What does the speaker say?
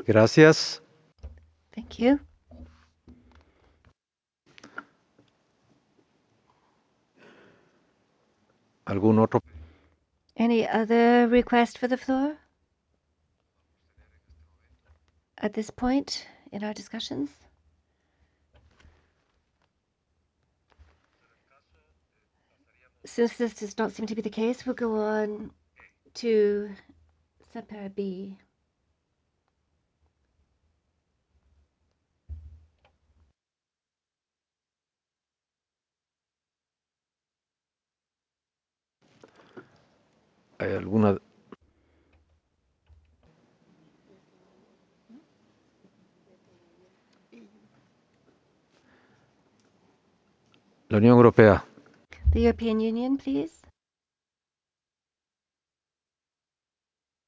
Gracias. Thank you. ¿Algún otro? Any other request for the floor at this point in our discussions? Since this does not seem to be the case, we'll go on to subparagraph B. ¿Hay alguna? La Unión Europea. The European Union, please.